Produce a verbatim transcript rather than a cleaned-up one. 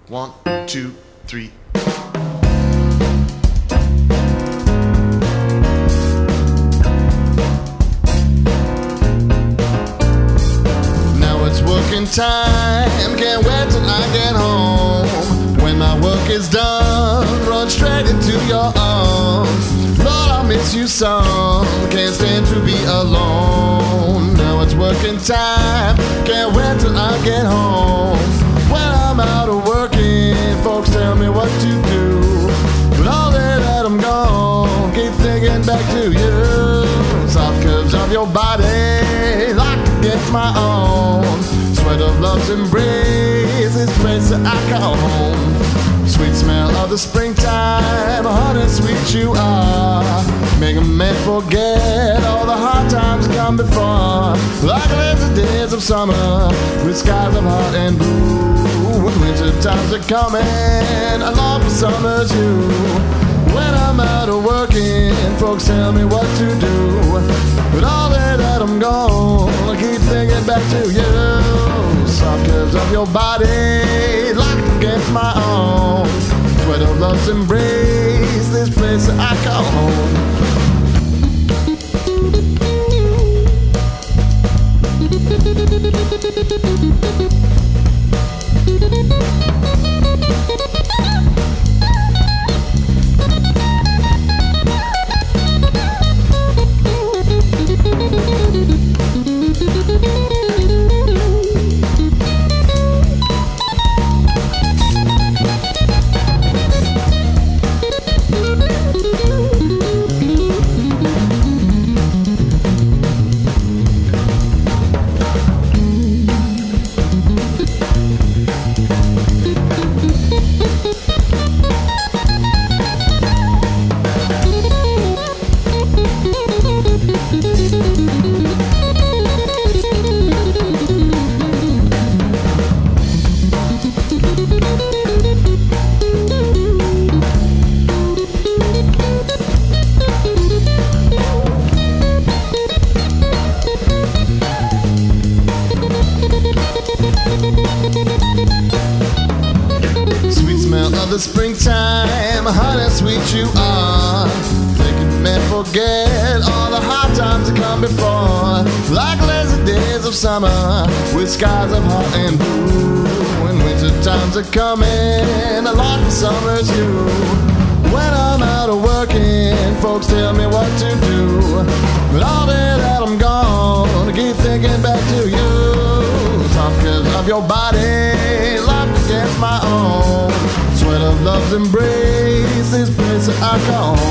One, two, three. Now it's working time, can't wait till I get home. When my work is done, run straight into your arms. Lord, I miss you some, can't stand to be alone. Now it's working time, can't wait till I get home. When I'm out of working, folks tell me what to do. But all day that I'm gone, keep thinking back to you. Soft curves of your body, locked against my own. Sweat of love's embrace, this place that I call home. Sweet smell of the springtime, honey, sweet you are. Make a man forget all the hard times that come before. Like lazy days of summer, with skies of hot and blue. When winter times are coming, I long for summer too. When I'm out of working, folks tell me what to do. But all day that I'm gone, I keep thinking back to you. Soft curves of your body, locked against my own. Sweat of love's embrace, this place that I call home. The springtime, honey, sweet you are. Making men forget all the hard times that come before. Like lazy days of summer, with skies of hot and blue. When winter times are coming, I long for summer too. When I'm out of working, folks tell me what to do. But all day that I'm gone, I keep thinking back to you. Soft curves of your body, locked against my own. Sweat of love's embrace, this place that I call home.